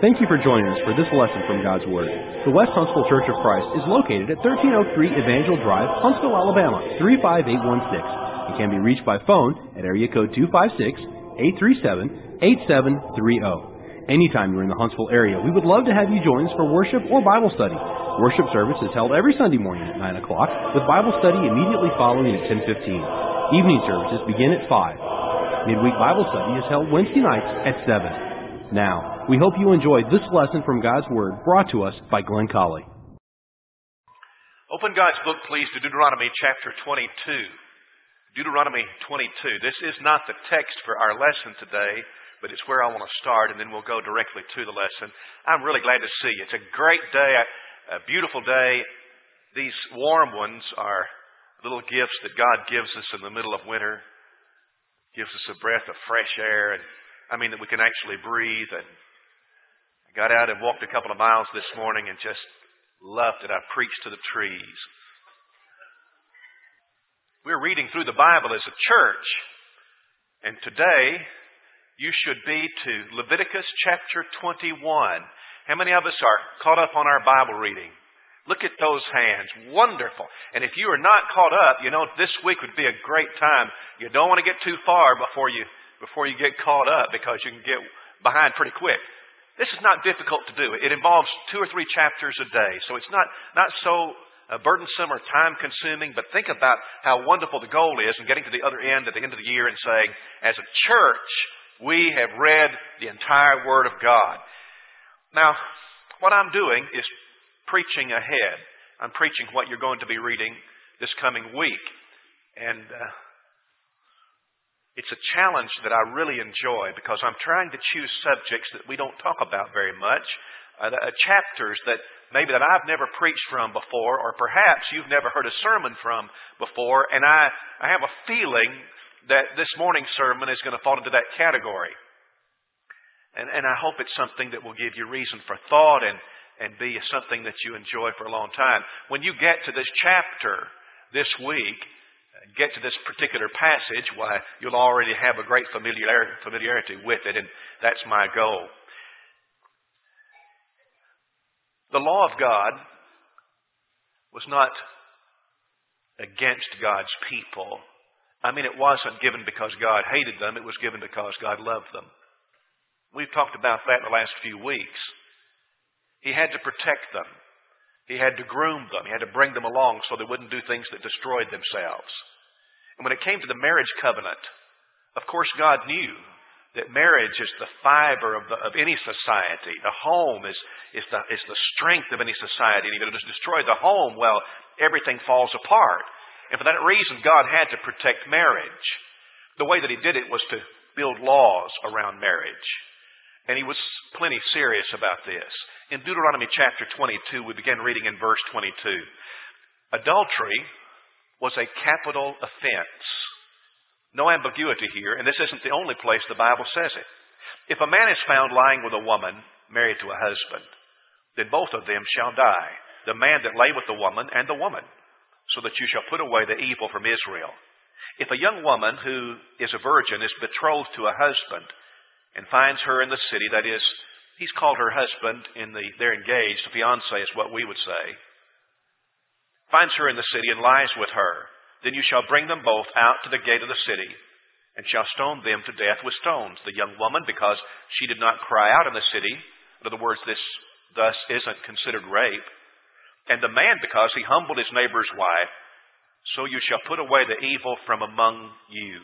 Thank you for joining us for this lesson from God's Word. The West Huntsville Church of Christ is located at 1303 Evangel Drive, Huntsville, Alabama, 35816. It can be reached by phone at area code 256-837-8730. Anytime you're in the Huntsville area, we would love to have you join us for worship or Bible study. Worship service is held every Sunday morning at 9 o'clock, with Bible study immediately following at 10:15. Evening services begin at 5. Midweek Bible study is held Wednesday nights at 7. Now, we hope you enjoyed this lesson from God's Word brought to us by Glenn Colley. Open God's book, please, to Deuteronomy chapter 22. Deuteronomy 22. This is not the text for our lesson today, but it's where I want to start, and then we'll go directly to the lesson. I'm really glad to see you. It's a great day, a beautiful day. These warm ones are little gifts that God gives us in the middle of winter. Gives us a breath of fresh air, and that we can actually breathe. And I got out and walked a couple of miles this morning and just loved it. I preached to the trees. We're reading through the Bible as a church, and today you should be to Leviticus chapter 21. How many of us are caught up on our Bible reading? Look at those hands. Wonderful. And if you are not caught up, this week would be a great time. You don't want to get too far before you get caught up, because you can get behind pretty quick. This is not difficult to do. It involves 2 or 3 chapters a day. So it's not so burdensome or time-consuming, but think about how wonderful the goal is in getting to the other end at the end of the year and saying, as a church, we have read the entire Word of God. Now, what I'm doing is preaching ahead. I'm preaching what you're going to be reading this coming week. And it's a challenge that I really enjoy, because I'm trying to choose subjects that we don't talk about very much, chapters that I've never preached from before, or perhaps you've never heard a sermon from before, and I have a feeling that this morning's sermon is going to fall into that category. And I hope it's something that will give you reason for thought and be something that you enjoy for a long time. When you get to this chapter this week, get to this particular passage, why, you'll already have a great familiarity with it, and that's my goal. The law of God was not against God's people. It wasn't given because God hated them. It was given because God loved them. We've talked about that in the last few weeks. He had to protect them. He had to groom them. He had to bring them along so they wouldn't do things that destroyed themselves. And when it came to the marriage covenant, of course God knew that marriage is the fiber of any society. The home is the strength of any society. And if you destroy the home, well, everything falls apart. And for that reason, God had to protect marriage. The way that He did it was to build laws around marriage. And He was plenty serious about this. In Deuteronomy chapter 22, we begin reading in verse 22. Adultery was a capital offense. No ambiguity here, and this isn't the only place the Bible says it. If a man is found lying with a woman married to a husband, then both of them shall die, the man that lay with the woman and the woman, so that you shall put away the evil from Israel. If a young woman who is a virgin is betrothed to a husband and finds her in the city, that is, he's called her husband, they're engaged, fiancé is what we would say, finds her in the city and lies with her, then you shall bring them both out to the gate of the city and shall stone them to death with stones. The young woman, because she did not cry out in the city, in other words, this thus isn't considered rape, and the man, because he humbled his neighbor's wife, so you shall put away the evil from among you.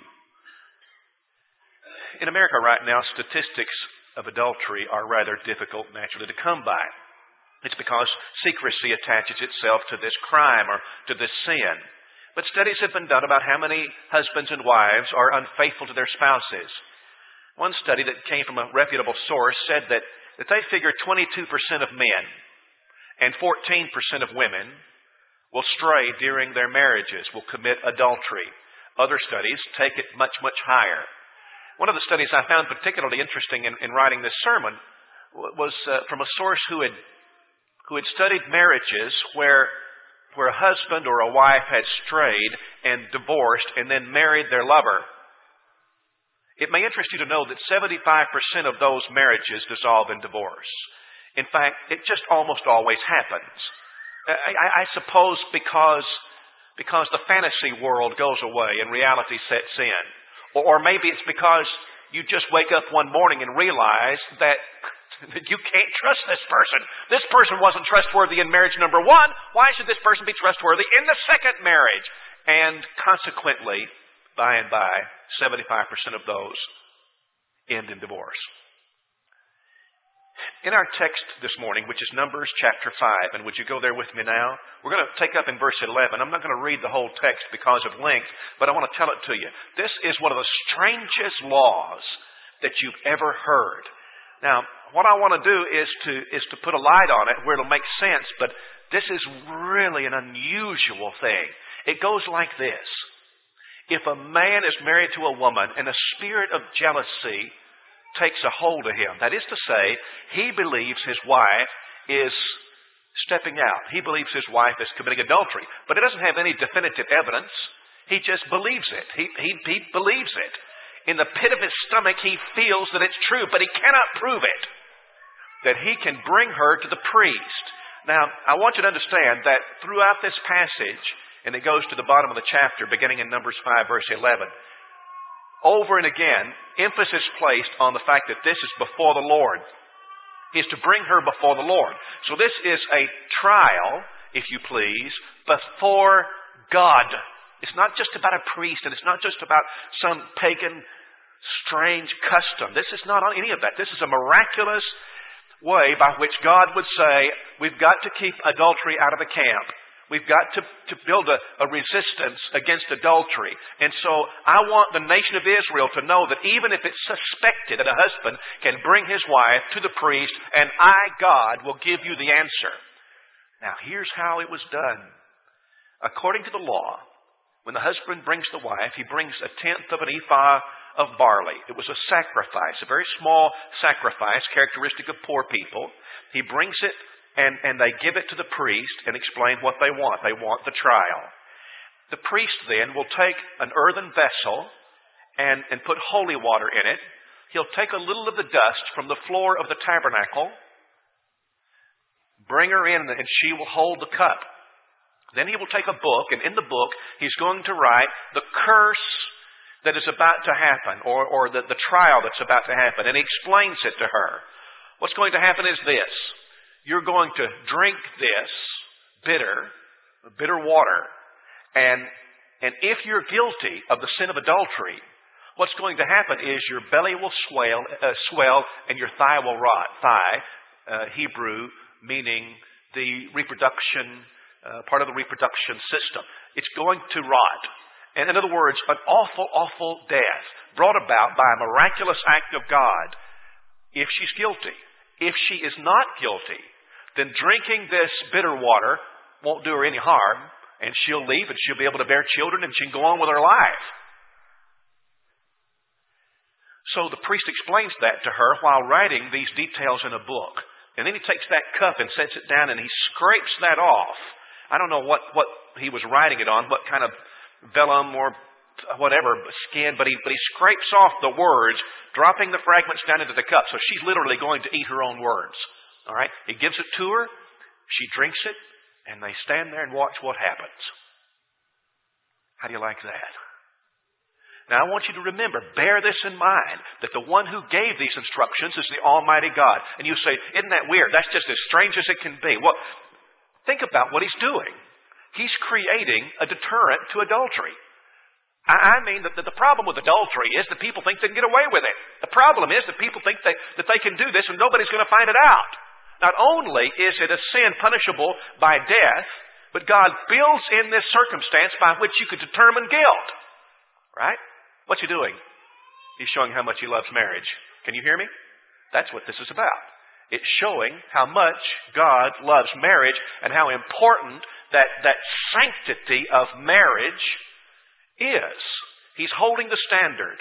In America right now, statistics of adultery are rather difficult naturally to come by. It's because secrecy attaches itself to this crime or to this sin. But studies have been done about how many husbands and wives are unfaithful to their spouses. One study that came from a reputable source said that they figure 22% of men and 14% of women will stray during their marriages, will commit adultery. Other studies take it much, much higher. One of the studies I found particularly interesting in writing this sermon was from a source who had studied marriages where a husband or a wife had strayed and divorced and then married their lover. It may interest you to know that 75% of those marriages dissolve in divorce. In fact, it just almost always happens. I suppose because the fantasy world goes away and reality sets in. Or maybe it's because you just wake up one morning and realize that you can't trust this person. This person wasn't trustworthy in marriage number one. Why should this person be trustworthy in the second marriage? And consequently, by and by, 75% of those end in divorce. In our text this morning, which is Numbers chapter 5, and would you go there with me now? We're going to take up in verse 11. I'm not going to read the whole text because of length, but I want to tell it to you. This is one of the strangest laws that you've ever heard. Now, what I want to do is to put a light on it where it'll make sense, but this is really an unusual thing. It goes like this. If a man is married to a woman and a spirit of jealousy takes a hold of him, that is to say, he believes his wife is stepping out. He believes his wife is committing adultery, but it doesn't have any definitive evidence. He just believes it. He believes it. In the pit of his stomach, he feels that it's true, but he cannot prove it. That he can bring her to the priest. Now, I want you to understand that throughout this passage, and it goes to the bottom of the chapter, beginning in Numbers 5, verse 11, over and again, emphasis placed on the fact that this is before the Lord. Is to bring her before the Lord. So this is a trial, if you please, before God. It's not just about a priest, and it's not just about some pagan, strange custom. This is not any of that. This is a miraculous way by which God would say, we've got to keep adultery out of the camp. We've got to build a resistance against adultery. And so I want the nation of Israel to know that even if it's suspected that a husband can bring his wife to the priest, and I, God, will give you the answer. Now, here's how it was done. According to the law, when the husband brings the wife, he brings a tenth of an ephah of barley. It was a sacrifice, a very small sacrifice, characteristic of poor people. He brings it, and they give it to the priest and explain what they want. They want the trial. The priest then will take an earthen vessel and put holy water in it. He'll take a little of the dust from the floor of the tabernacle, bring her in, and she will hold the cup. Then he will take a book, and in the book, he's going to write the curse that is about to happen, or the trial that's about to happen, and he explains it to her. What's going to happen is this. You're going to drink this bitter water, and if you're guilty of the sin of adultery, what's going to happen is your belly will swell and your thigh will rot. Thigh, Hebrew, meaning the reproduction, part of the reproduction system. It's going to rot. And in other words, an awful, awful death brought about by a miraculous act of God if she's guilty. If she is not guilty, then drinking this bitter water won't do her any harm, and she'll leave and she'll be able to bear children and she can go on with her life. So the priest explains that to her while writing these details in a book. And then he takes that cup and sets it down and he scrapes that off. I don't know what he was writing it on, what kind of vellum or whatever skin, but he scrapes off the words, dropping the fragments down into the cup. So she's literally going to eat her own words. All right? He gives it to her, she drinks it, and they stand there and watch what happens. How do you like that? Now I want you to remember, bear this in mind, that the one who gave these instructions is the Almighty God. And you say, isn't that weird? That's just as strange as it can be. Well, think about what he's doing. He's creating a deterrent to adultery. I mean, that the problem with adultery is that people think they can get away with it. The problem is that people think that they can do this and nobody's going to find it out. Not only is it a sin punishable by death, but God builds in this circumstance by which you could determine guilt. Right? What's he doing? He's showing how much he loves marriage. Can you hear me? That's what this is about. It's showing how much God loves marriage and how important that sanctity of marriage is. He's holding the standard.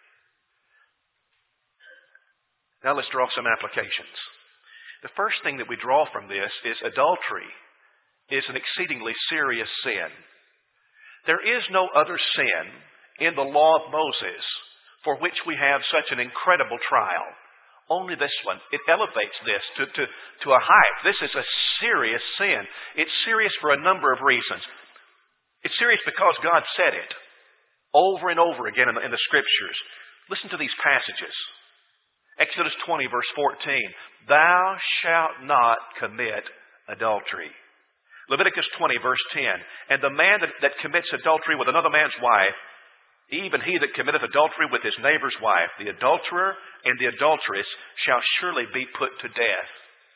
Now let's draw some applications. The first thing that we draw from this is adultery is an exceedingly serious sin. There is no other sin in the law of Moses for which we have such an incredible trial. Only this one. It elevates this to a height. This is a serious sin. It's serious for a number of reasons. It's serious because God said it over and over again in the Scriptures. Listen to these passages. Exodus 20, verse 14. Thou shalt not commit adultery. Leviticus 20, verse 10. And the man that commits adultery with another man's wife, even he that committeth adultery with his neighbor's wife, the adulterer and the adulteress shall surely be put to death.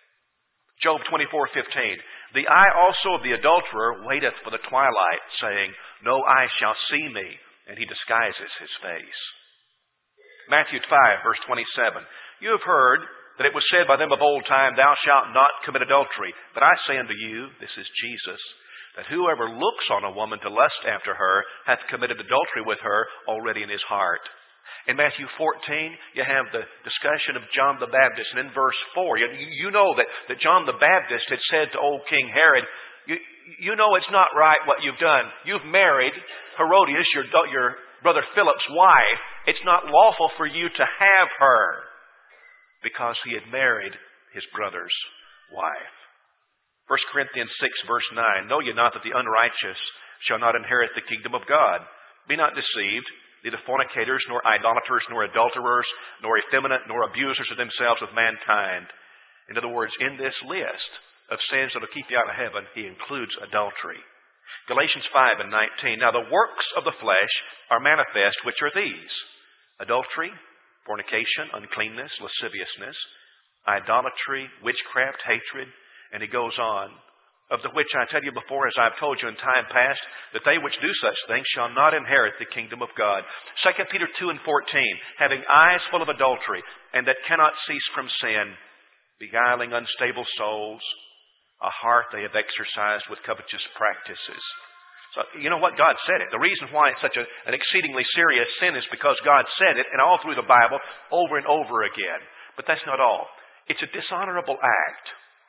Job 24:15. The eye also of the adulterer waiteth for the twilight, saying, No eye shall see me, and he disguises his face. Matthew 5, verse 27. You have heard that it was said by them of old time, Thou shalt not commit adultery. But I say unto you, this is Jesus, that whoever looks on a woman to lust after her hath committed adultery with her already in his heart. In Matthew 14, you have the discussion of John the Baptist. And in verse 4, you know that John the Baptist had said to old King Herod, you know it's not right what you've done. You've married Herodias, your brother Philip's wife. It's not lawful for you to have her, because he had married his brother's wife. 1 Corinthians 6, verse 9. Know ye not that the unrighteous shall not inherit the kingdom of God? Be not deceived, neither fornicators, nor idolaters, nor adulterers, nor effeminate, nor abusers of themselves with mankind. In other words, in this list of sins that will keep you out of heaven, he includes adultery. Galatians 5 and 19. Now the works of the flesh are manifest, which are these: adultery, fornication, uncleanness, lasciviousness, idolatry, witchcraft, hatred. And he goes on, of the which I tell you before, as I've told you in time past, that they which do such things shall not inherit the kingdom of God. 2 Peter 2 and 14, having eyes full of adultery, and that cannot cease from sin, beguiling unstable souls, a heart they have exercised with covetous practices. So, you know what? God said it. The reason why it's such an exceedingly serious sin is because God said it, and all through the Bible, over and over again. But that's not all. It's a dishonorable act.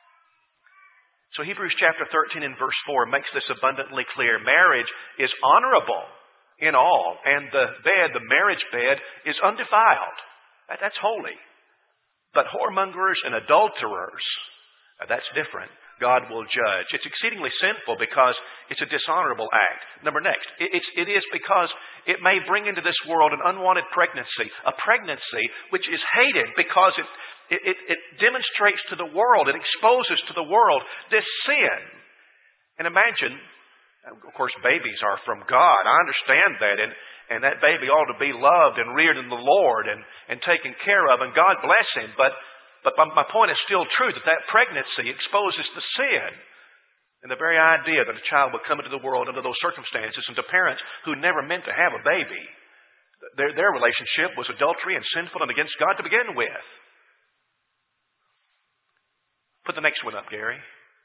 So Hebrews chapter 13 and verse 4 makes this abundantly clear. Marriage is honorable in all, and the marriage bed, is undefiled. That's holy. But whoremongers and adulterers, that's different. God will judge. It's exceedingly sinful because it's a dishonorable act. Next, it is because it may bring into this world an unwanted pregnancy, a pregnancy which is hated because it demonstrates to the world, it exposes to the world this sin. And imagine, of course, babies are from God. I understand that. And that baby ought to be loved and reared in the Lord and taken care of. And God bless him. But my point is still true, that pregnancy exposes the sin. And the very idea that a child would come into the world under those circumstances, and to parents who never meant to have a baby, their relationship was adultery and sinful and against God to begin with. Put the next one up, Gary.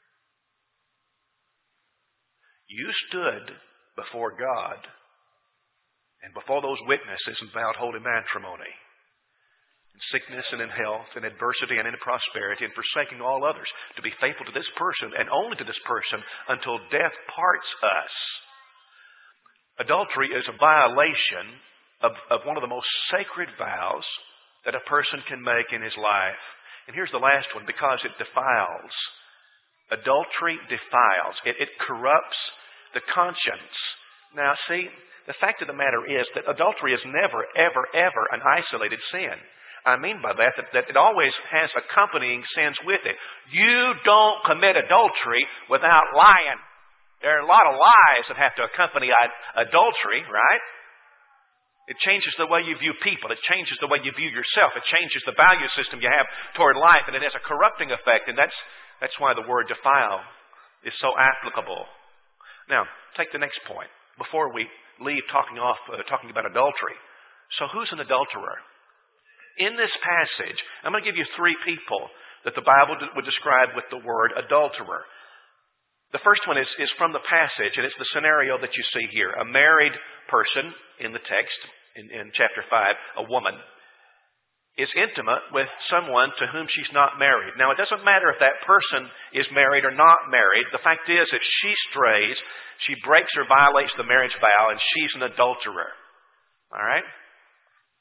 You stood before God and before those witnesses and vowed holy matrimony, in sickness and in health, in adversity and in prosperity, and forsaking all others, to be faithful to this person and only to this person until death parts us. Adultery is a violation of one of the most sacred vows that a person can make in his life. And here's the last one, because it defiles. Adultery defiles. It corrupts the conscience. Now, see, the fact of the matter is that adultery is never, ever, ever an isolated sin. I mean by that it always has accompanying sins with it. You don't commit adultery without lying. There are a lot of lies that have to accompany adultery, right? It changes the way you view people. It changes the way you view yourself. It changes the value system you have toward life. And it has a corrupting effect. And that's why the word defile is so applicable. Now, take the next point before we leave talking about adultery. So who's an adulterer? In this passage, I'm going to give you three people that the Bible would describe with the word adulterer. The first one is from the passage, and it's the scenario that you see here. A married person in the text, in chapter 5, a woman, is intimate with someone to whom she's not married. Now, it doesn't matter if that person is married or not married. The fact is, if she strays, she breaks or violates the marriage vow, and she's an adulterer. All right?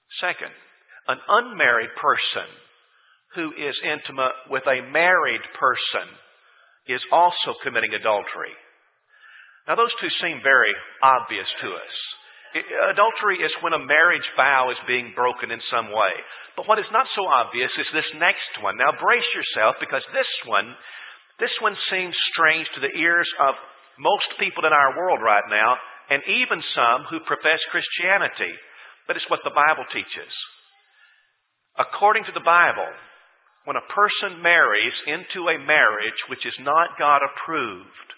Second, an unmarried person who is intimate with a married person is also committing adultery. Now, those two seem very obvious to us. Adultery is when a marriage vow is being broken in some way. But what is not so obvious is this next one. Now, brace yourself, because this one seems strange to the ears of most people in our world right now, and even some who profess Christianity. But it's what the Bible teaches. According to the Bible, when a person marries into a marriage which is not God approved,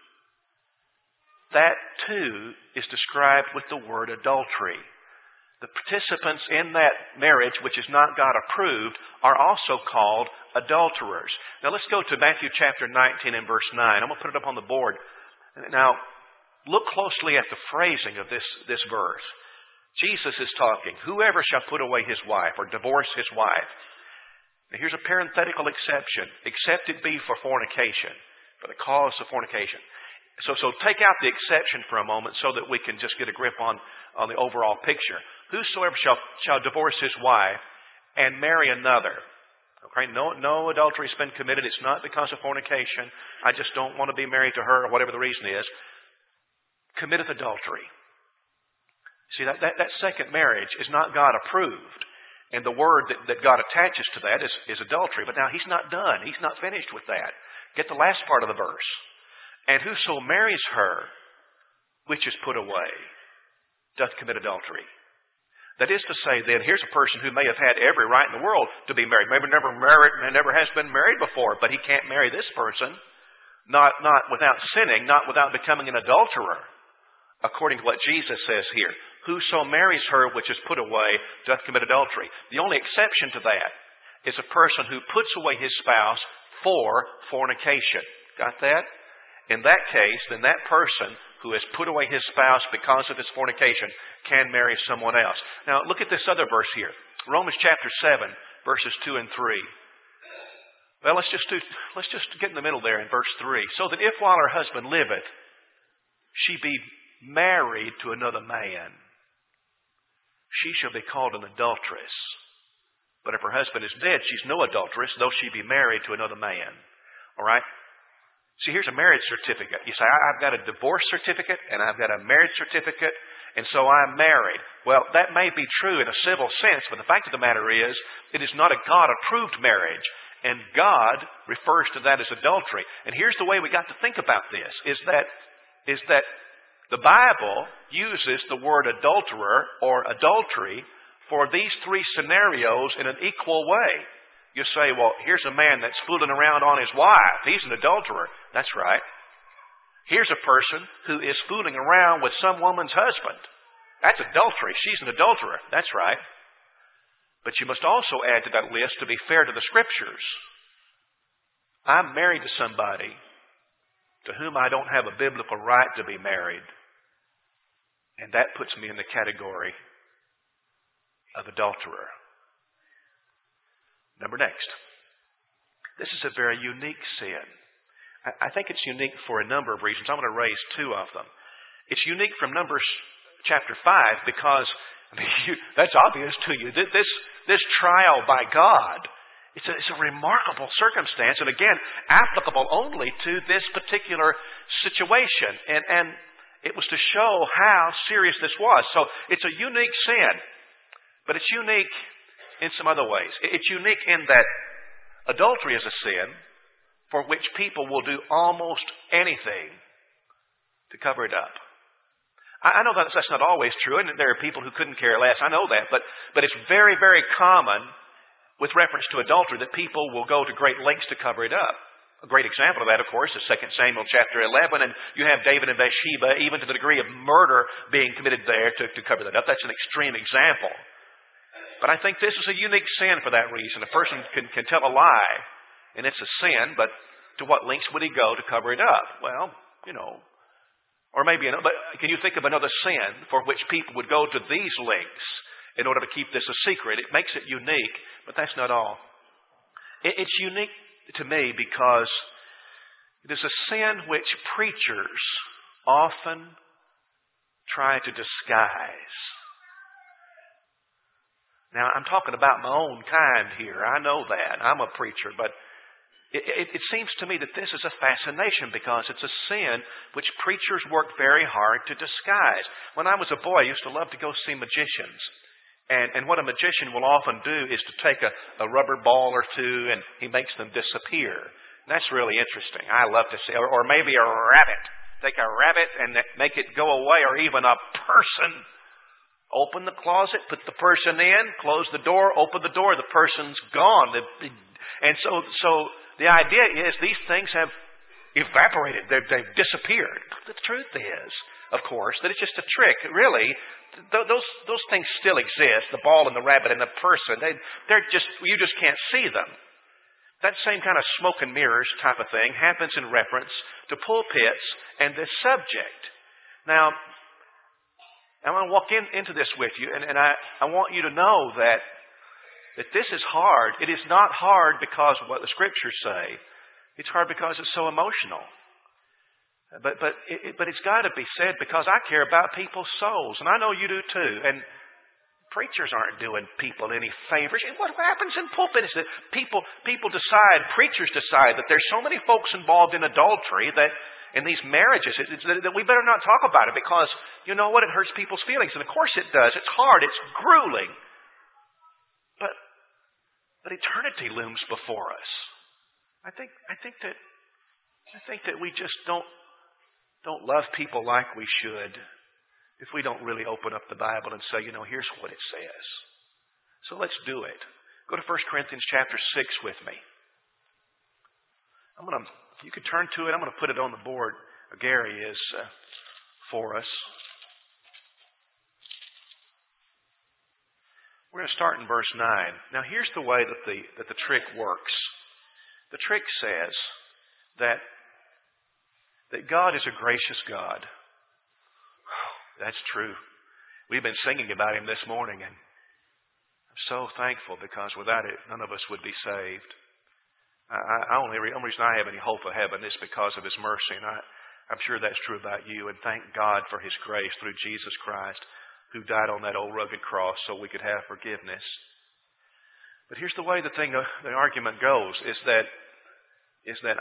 that too is described with the word adultery. The participants in that marriage which is not God approved are also called adulterers. Now let's go to Matthew chapter 19 and verse 9. I'm going to put it up on the board. Now, look closely at the phrasing of this verse. Jesus is talking. Whoever shall put away his wife or divorce his wife. Now here's a parenthetical exception. Except it be for fornication, for the cause of fornication. So take out the exception for a moment so that we can just get a grip on the overall picture. Whosoever shall divorce his wife and marry another. Okay, no adultery has been committed. It's not because of fornication. I just don't want to be married to her, or whatever the reason is. Committeth adultery. See, that second marriage is not God approved. And the word that God attaches to that is adultery. But now he's not done. He's not finished with that. Get the last part of the verse. And whoso marries her, which is put away, doth commit adultery. That is to say, then, here's a person who may have had every right in the world to be married. Maybe never married and never has been married before, but he can't marry this person, not without sinning, not without becoming an adulterer, according to what Jesus says here. Whoso marries her which is put away doth commit adultery. The only exception to that is a person who puts away his spouse for fornication. Got that? In that case, then that person who has put away his spouse because of his fornication can marry someone else. Now, look at this other verse here. Romans chapter 7, verses 2 and 3. Well, let's just get in the middle there in verse 3. So that if while her husband liveth, she be married to another man, she shall be called an adulteress. But if her husband is dead, she's no adulteress, though she be married to another man. All right? See, here's a marriage certificate. You say, I've got a divorce certificate and I've got a marriage certificate, and so I'm married. Well, that may be true in a civil sense, but the fact of the matter is, it is not a God-approved marriage. And God refers to that as adultery. And here's the way we got to think about this, is that the Bible uses the word adulterer or adultery for these three scenarios in an equal way. You say, well, here's a man that's fooling around on his wife. He's an adulterer. That's right. Here's a person who is fooling around with some woman's husband. That's adultery. She's an adulterer. That's right. But you must also add to that list, to be fair to the Scriptures. I'm married to somebody to whom I don't have a biblical right to be married. And that puts me in the category of adulterer. Number next. This is a very unique sin. I think it's unique for a number of reasons. I'm going to raise two of them. It's unique from Numbers chapter 5 because, that's obvious to you. This trial by God, it's a remarkable circumstance, and again, applicable only to this particular situation. And it was to show how serious this was. So it's a unique sin, but it's unique in some other ways. It's unique in that adultery is a sin for which people will do almost anything to cover it up. I know that's not always true, and there are people who couldn't care less. I know that, but it's very, very common with reference to adultery that people will go to great lengths to cover it up. A great example of that, of course, is 2 Samuel chapter 11, and you have David and Bathsheba, even to the degree of murder being committed there to cover that up. That's an extreme example. But I think this is a unique sin for that reason. A person can tell a lie, and it's a sin, but to what lengths would he go to cover it up? Well, or maybe but can you think of another sin for which people would go to these lengths in order to keep this a secret? It makes it unique, but that's not all. It's unique to me because it is a sin which preachers often try to disguise. Now, I'm talking about my own kind here. I know that. I'm a preacher, but it seems to me that this is a fascination because it's a sin which preachers work very hard to disguise. When I was a boy, I used to love to go see magicians. And what a magician will often do is to take a rubber ball or two and he makes them disappear. And that's really interesting. I love to see. Or maybe a rabbit. Take a rabbit and make it go away, or even a person. Open the closet, put the person in, close the door, open the door, the person's gone. And so the idea is these things have evaporated. They've disappeared. The truth is, of course, that it's just a trick. Really, those things still exist, the ball and the rabbit and the person. They're just, you just can't see them. That same kind of smoke and mirrors type of thing happens in reference to pulpits and this subject. Now, I want to walk into this with you, and I want you to know that this is hard. It is not hard because of what the Scriptures say. It's hard because it's so emotional. But it's got to be said because I care about people's souls, and I know you do too. And preachers aren't doing people any favors. And what happens in pulpit is that people decide, preachers decide that there's so many folks involved in adultery that in these marriages, that we better not talk about it because, you know what, it hurts people's feelings. And of course it does. It's hard. It's grueling. But eternity looms before us. I think that we just don't love people like we should if we don't really open up the Bible and say, you know, here's what it says. So let's do it. Go to 1 Corinthians chapter 6 with me. You could turn to it. I'm going to put it on the board. Gary is for us. We're going to start in verse 9. Now, here's the way that the trick works. The trick says that God is a gracious God. That's true. We've been singing about Him this morning, and I'm so thankful because without it, none of us would be saved. The only reason I have any hope of heaven is because of His mercy, and I'm sure that's true about you. And thank God for His grace through Jesus Christ, who died on that old rugged cross so we could have forgiveness. But here's the way the argument goes: is that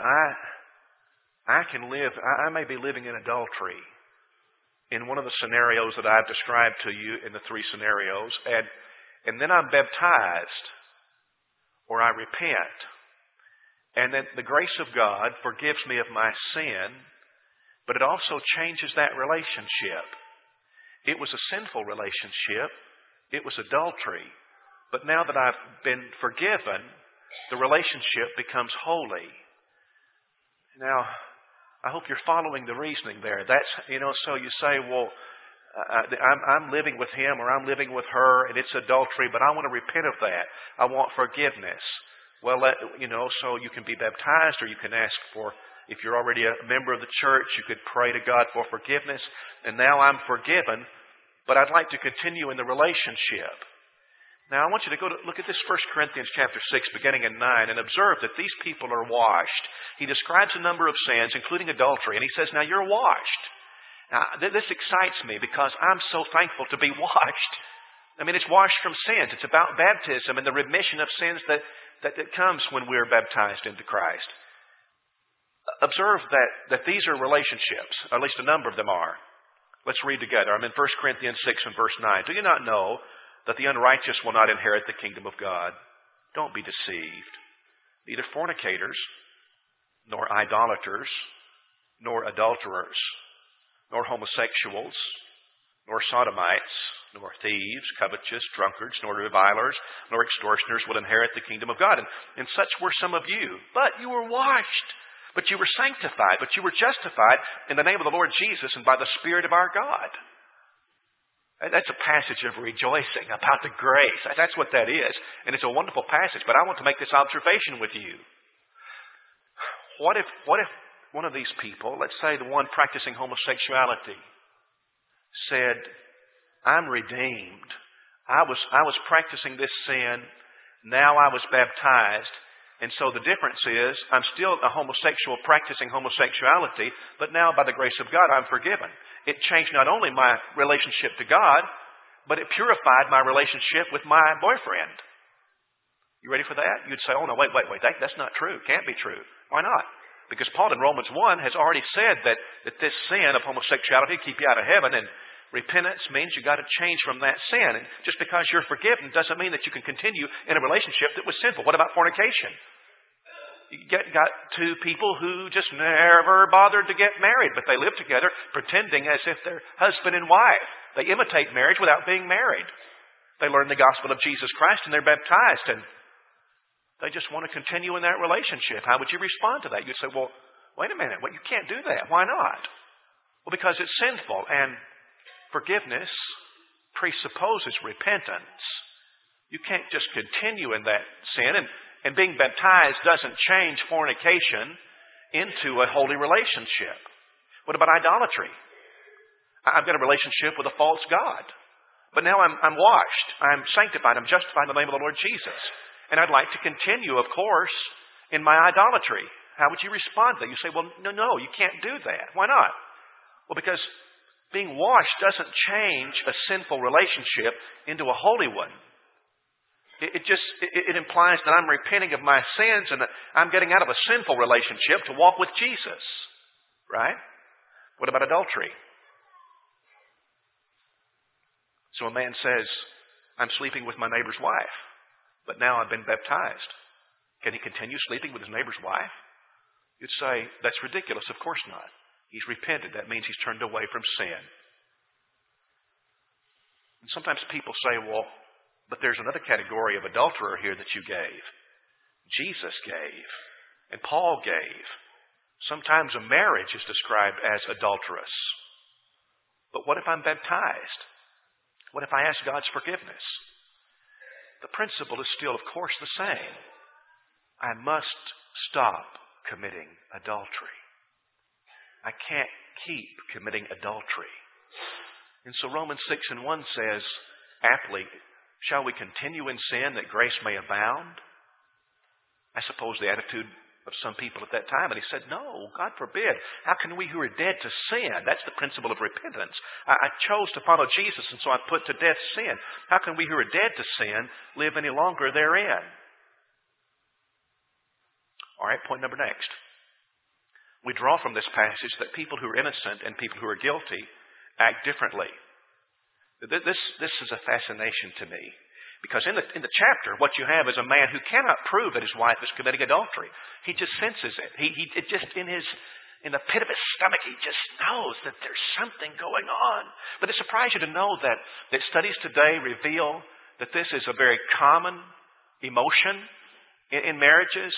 I can live. I may be living in adultery in one of the scenarios that I've described to you in the three scenarios, and then I'm baptized or I repent. And then the grace of God forgives me of my sin, but it also changes that relationship. It was a sinful relationship. It was adultery. But now that I've been forgiven, the relationship becomes holy. Now, I hope you're following the reasoning there. So you say, well, I'm living with him or I'm living with her and it's adultery, but I want to repent of that. I want forgiveness. Well, so you can be baptized or you can ask for, if you're already a member of the church, you could pray to God for forgiveness. And now I'm forgiven, but I'd like to continue in the relationship. Now, I want you to look at this 1 Corinthians chapter 6, beginning in 9, and observe that these people are washed. He describes a number of sins, including adultery, and he says, now you're washed. Now, this excites me because I'm so thankful to be washed. I mean, it's washed from sins. It's about baptism and the remission of sins that comes when we're baptized into Christ. Observe that these are relationships, or at least a number of them are. Let's read together. I'm in 1 Corinthians 6 and verse 9. Do you not know that the unrighteous will not inherit the kingdom of God? Don't be deceived. Neither fornicators, nor idolaters, nor adulterers, nor homosexuals, nor sodomites, nor thieves, covetous, drunkards, nor revilers, nor extortioners will inherit the kingdom of God. And such were some of you. But you were washed, but you were sanctified, but you were justified in the name of the Lord Jesus and by the Spirit of our God. That's a passage of rejoicing about the grace. That's what that is. And it's a wonderful passage, but I want to make this observation with you. What if one of these people, let's say the one practicing homosexuality, said, I'm redeemed. I was practicing this sin. Now I was baptized. And so the difference is I'm still a homosexual practicing homosexuality, but now by the grace of God I'm forgiven. It changed not only my relationship to God, but it purified my relationship with my boyfriend. You ready for that? You'd say, oh no, wait. That's not true. Can't be true. Why not? Because Paul in Romans 1 has already said that this sin of homosexuality keep you out of heaven, and repentance means you got to change from that sin. And just because you're forgiven doesn't mean that you can continue in a relationship that was sinful. What about fornication? You got two people who just never bothered to get married, but they live together pretending as if they're husband and wife. They imitate marriage without being married. They learn the gospel of Jesus Christ and they're baptized, and they just want to continue in that relationship. How would you respond to that? You'd say, well, wait a minute. Well, you can't do that. Why not? Well, because it's sinful, and forgiveness presupposes repentance. You can't just continue in that sin, and being baptized doesn't change fornication into a holy relationship. What about idolatry? I've got a relationship with a false god, but now I'm washed, I'm sanctified, I'm justified in the name of the Lord Jesus. And I'd like to continue, of course, in my idolatry. How would you respond to that? You say, well, no, you can't do that. Why not? Well, because being washed doesn't change a sinful relationship into a holy one. It implies that I'm repenting of my sins and that I'm getting out of a sinful relationship to walk with Jesus. Right? What about adultery? So a man says, I'm sleeping with my neighbor's wife, but now I've been baptized. Can he continue sleeping with his neighbor's wife? You'd say, that's ridiculous. Of course not. He's repented. That means he's turned away from sin. And sometimes people say, well, but there's another category of adulterer here that you gave. Jesus gave. And Paul gave. Sometimes a marriage is described as adulterous. But what if I'm baptized? What if I ask God's forgiveness? The principle is still, of course, the same. I must stop committing adultery. I can't keep committing adultery. And so Romans 6:1 says, aptly, shall we continue in sin that grace may abound? I suppose the attitude of some people at that time. And he said, no, God forbid. How can we who are dead to sin? That's the principle of repentance. I chose to follow Jesus, and so I put to death sin. How can we who are dead to sin live any longer therein? All right, point number next. We draw from this passage that people who are innocent and people who are guilty act differently. This is a fascination to me. Because in the chapter, what you have is a man who cannot prove that his wife is committing adultery. He just senses it. It just in the pit of his stomach, he just knows that there's something going on. But it surprises you to know that studies today reveal that this is a very common emotion in marriages.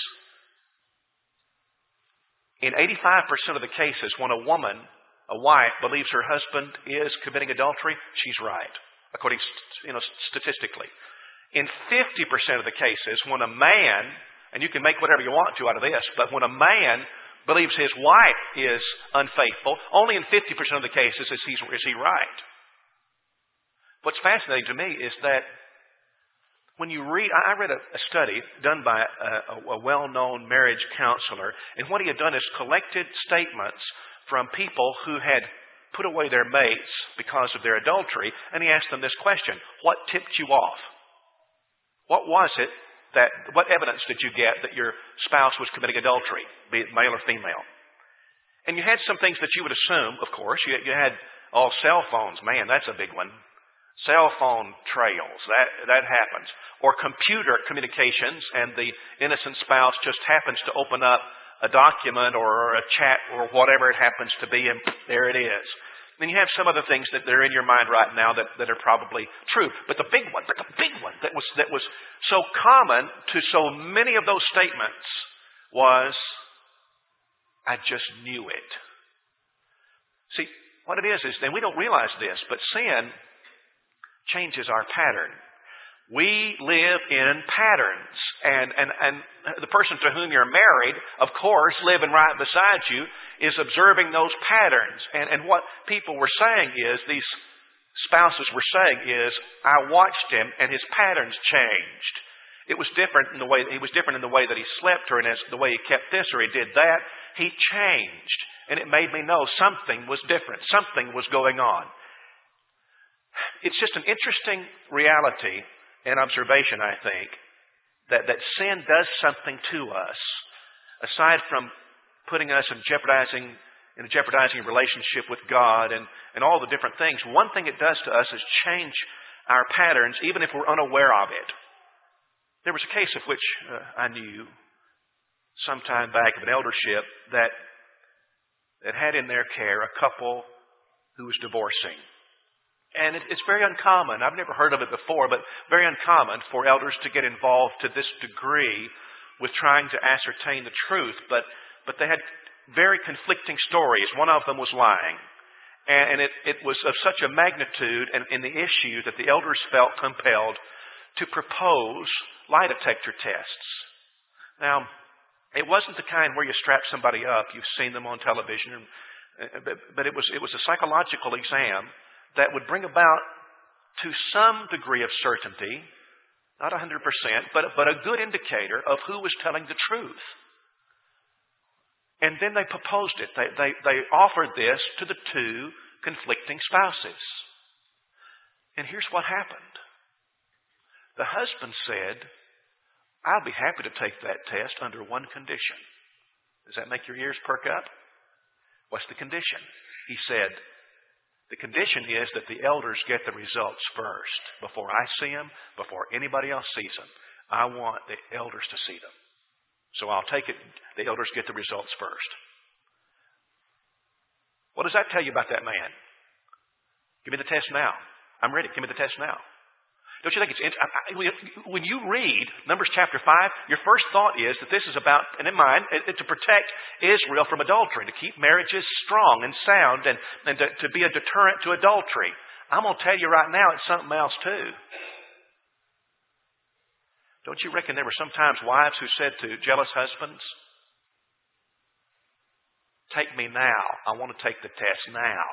In 85% of the cases, when a wife believes her husband is committing adultery, she's right, according statistically. In 50% of the cases, when a man, and you can make whatever you want to out of this, but when a man believes his wife is unfaithful, only in 50% of the cases is he right. What's fascinating to me is that when you read, I read a study done by a well-known marriage counselor, and what he had done is collected statements from people who had put away their mates because of their adultery, and he asked them this question: what tipped you off? What was it what evidence did you get that your spouse was committing adultery, be it male or female? And you had some things that you would assume, of course. You had cell phones. Man, that's a big one. Cell phone trails. That happens. Or computer communications, and the innocent spouse just happens to open up a document or a chat or whatever it happens to be, and there it is. Then you have some other things that are in your mind right now that are probably true. But the big one that was so common to so many of those statements was, I just knew it. See, what it is, and we don't realize this, but sin changes our pattern. We live in patterns. And the person to whom you're married, of course, living right beside you, is observing those patterns. And what people were saying is, these spouses were saying is, I watched him and his patterns changed. It was different in the way that he slept, or in the way he kept this or he did that. He changed. And it made me know something was different. Something was going on. it's just an interesting reality and observation, I think, that sin does something to us, aside from putting us in a jeopardizing relationship with God and all the different things. One thing it does to us is change our patterns, even if we're unaware of it. There was a case of which I knew some time back of an eldership that had in their care a couple who was divorcing. And it's very uncommon. I've never heard of it before, but very uncommon for elders to get involved to this degree with trying to ascertain the truth. But they had very conflicting stories. One of them was lying. And it was of such a magnitude in the issue that the elders felt compelled to propose lie detector tests. Now, it wasn't the kind where you strap somebody up. You've seen them on television. But it was a psychological exam that would bring about, to some degree of certainty, not 100%, but a good indicator of who was telling the truth. And then they proposed it. They offered this to the two conflicting spouses. And here's what happened. The husband said, I'll be happy to take that test under one condition. Does that make your ears perk up? What's the condition? He said, the condition is that the elders get the results first. Before I see them, before anybody else sees them, I want the elders to see them. So I'll take it, the elders get the results first. What does that tell you about that man? Give me the test now. I'm ready. Give me the test now. Don't you think it's interesting? When you read Numbers chapter 5, your first thought is that this is about, and in mind, to protect Israel from adultery, to keep marriages strong and sound, and to be a deterrent to adultery. I'm going to tell you right now, it's something else too. Don't you reckon there were sometimes wives who said to jealous husbands, take me now. I want to take the test now.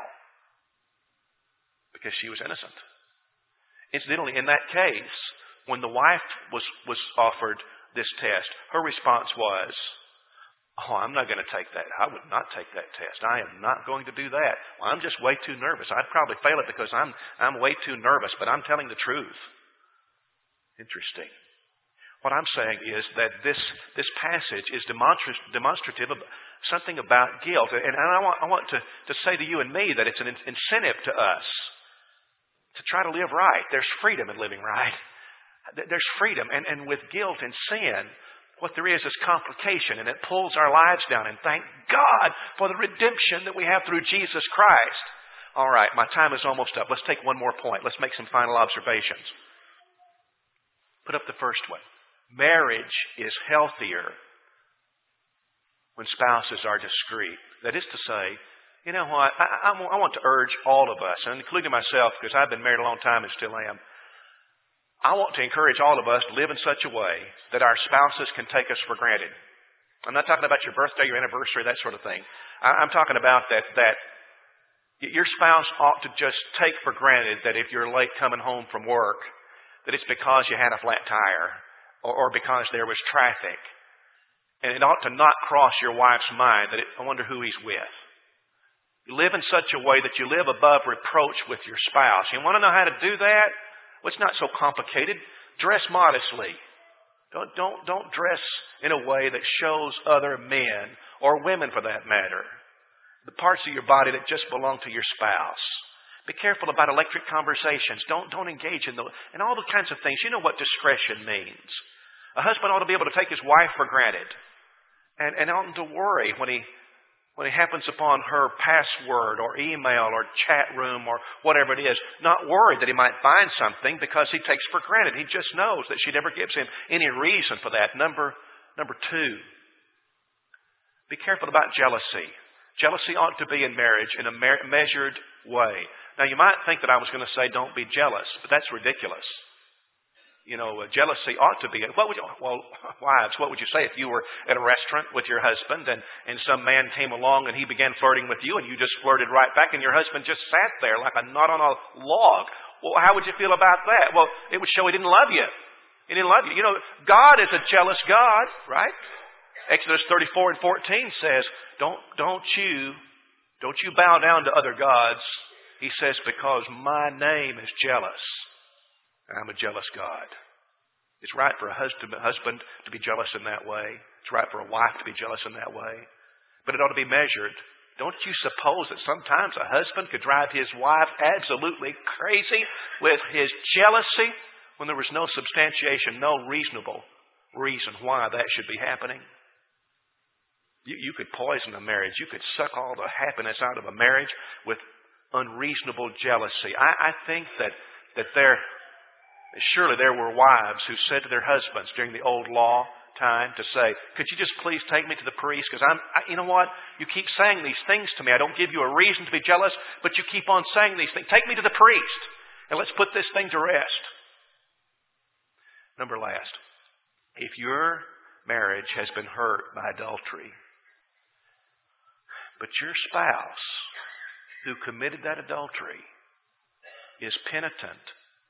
Because she was innocent. Incidentally, in that case, when the wife was offered this test, her response was, I'm not going to take that. I would not take that test. I am not going to do that. Well, I'm just way too nervous. I'd probably fail it because I'm way too nervous, but I'm telling the truth. Interesting. What I'm saying is that this passage is demonstrative of something about guilt. And I want to say to you and me that it's an incentive to us to try to live right. There's freedom in living right. There's freedom. And with guilt and sin, what there is complication, and it pulls our lives down. And thank God for the redemption that we have through Jesus Christ. All right, my time is almost up. Let's take one more point. Let's make some final observations. Put up the first one. Marriage is healthier when spouses are discreet. That is to say, you know what? I want to urge all of us, and including myself, because I've been married a long time and still am. I want to encourage all of us to live in such a way that our spouses can take us for granted. I'm not talking about your birthday, your anniversary, that sort of thing. I'm talking about that your spouse ought to just take for granted that if you're late coming home from work, that it's because you had a flat tire or because there was traffic. And it ought to not cross your wife's mind that I wonder who he's with. You live in such a way that you live above reproach with your spouse. You want to know how to do that? Well, it's not so complicated. Dress modestly. Don't dress in a way that shows other men, or women for that matter, the parts of your body that just belong to your spouse. Be careful about electric conversations. Don't engage in all the kinds of things. You know what discretion means. A husband ought to be able to take his wife for granted, and oughtn't to worry when he happens upon her password or email or chat room or whatever it is. Not worried that he might find something because he takes for granted. He just knows that she never gives him any reason for that. Number two, be careful about jealousy. Jealousy ought to be in marriage in a measured way. Now, you might think that I was going to say don't be jealous, but that's ridiculous. You know, jealousy ought to be. Wives, what would you say if you were at a restaurant with your husband and some man came along and he began flirting with you and you just flirted right back and your husband just sat there like a knot on a log? Well, how would you feel about that? Well, it would show he didn't love you. He didn't love you. You know, God is a jealous God, right? Exodus 34 and 14 says, don't you bow down to other gods He says, because my name is jealous, I'm a jealous God. It's right for a husband to be jealous in that way. It's right for a wife to be jealous in that way. But it ought to be measured. Don't you suppose that sometimes a husband could drive his wife absolutely crazy with his jealousy when there was no substantiation, no reasonable reason why that should be happening? You could poison a marriage. You could suck all the happiness out of a marriage with unreasonable jealousy. I think that surely there were wives who said to their husbands during the old law time to say, could you just please take me to the priest? Because you know what? You keep saying these things to me. I don't give you a reason to be jealous, but you keep on saying these things. Take me to the priest and let's put this thing to rest. Number last, if your marriage has been hurt by adultery, but your spouse who committed that adultery is penitent,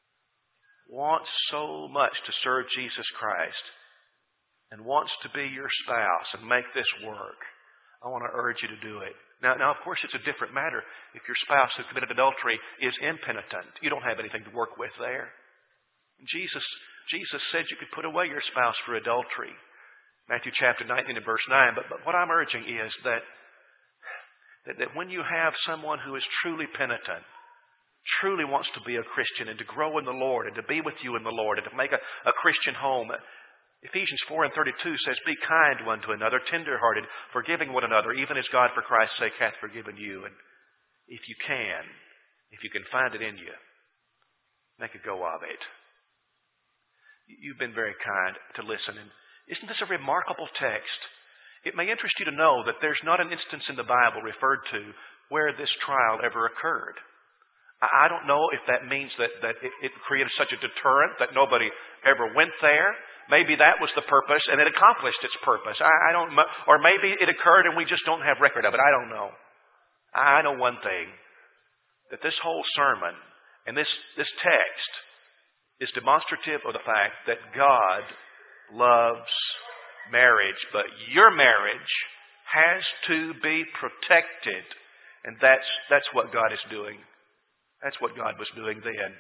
wants so much to serve Jesus Christ, and wants to be your spouse and make this work, I want to urge you to do it. Now, of course, it's a different matter if your spouse who committed adultery is impenitent. You don't have anything to work with there. Jesus said you could put away your spouse for adultery. Matthew chapter 19 and verse 9. But what I'm urging is that when you have someone who is truly penitent, truly wants to be a Christian and to grow in the Lord and to be with you in the Lord and to make a Christian home, Ephesians 4 and 32 says, be kind one to another, tender-hearted, forgiving one another, even as God for Christ's sake hath forgiven you. And if you can find it in you, make a go of it. You've been very kind to listen. And isn't this a remarkable text? It may interest you to know that there's not an instance in the Bible referred to where this trial ever occurred. I don't know if that means that it created such a deterrent that nobody ever went there. Maybe that was the purpose and it accomplished its purpose. I don't, or maybe it occurred and we just don't have record of it. I don't know. I know one thing, that this whole sermon and this text is demonstrative of the fact that God loves marriage, but your marriage has to be protected. And that's what God is doing. That's what God was doing then.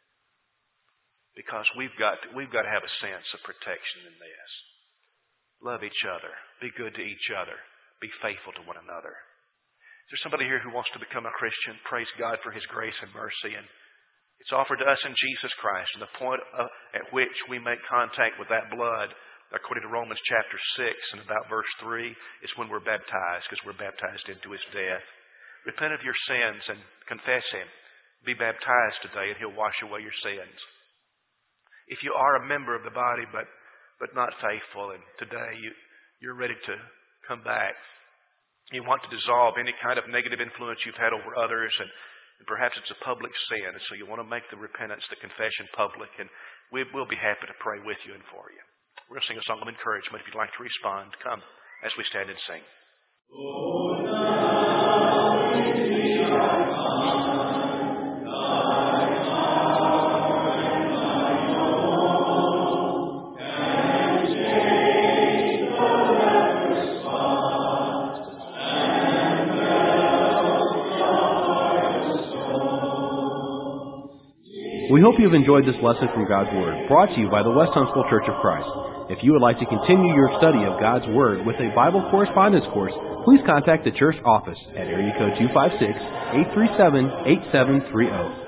Because we've got to have a sense of protection in this. Love each other. Be good to each other. Be faithful to one another. Is there somebody here who wants to become a Christian? Praise God for His grace and mercy. And it's offered to us in Jesus Christ. And the point at which we make contact with that blood, according to Romans chapter 6 and about verse 3, is when we're baptized, because we're baptized into His death. Repent of your sins and confess Him. Be baptized today and He'll wash away your sins. If you are a member of the body but not faithful, and today you're ready to come back, you want to dissolve any kind of negative influence you've had over others, and perhaps it's a public sin, and so you want to make the repentance, the confession public, and we'll be happy to pray with you and for you. We're going to sing a song of encouragement. If you'd like to respond, come as we stand and sing. We hope you have enjoyed this lesson from God's Word, brought to you by the West Huntsville Church of Christ. If you would like to continue your study of God's Word with a Bible correspondence course, please contact the church office at area code 256-837-8730.